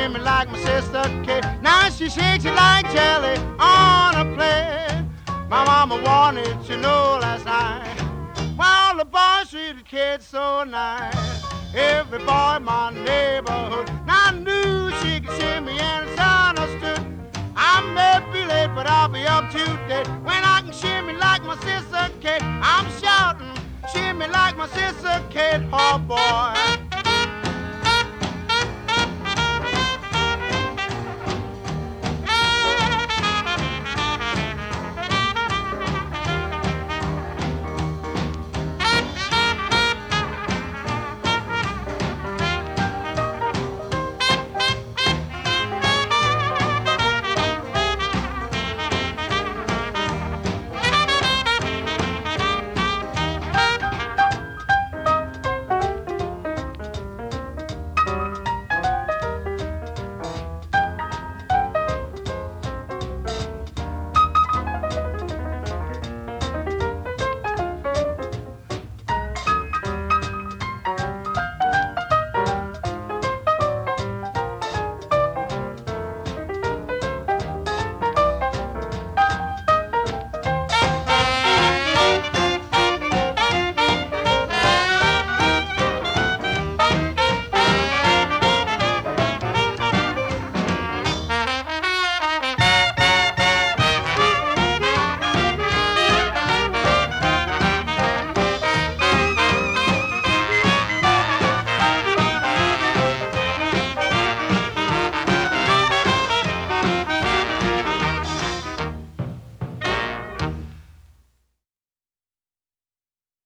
shimmy like my sister Kate. Now she shakes it like jelly on a plate. My mama wanted to know last night why all the boys treated kids so nice. Every boy in my neighborhood now knew she could shimmy and it's understood. I may be late, but I'll be up to date when I can shimmy like my sister Kate. I'm shouting, shimmy like my sister Kate, oh boy.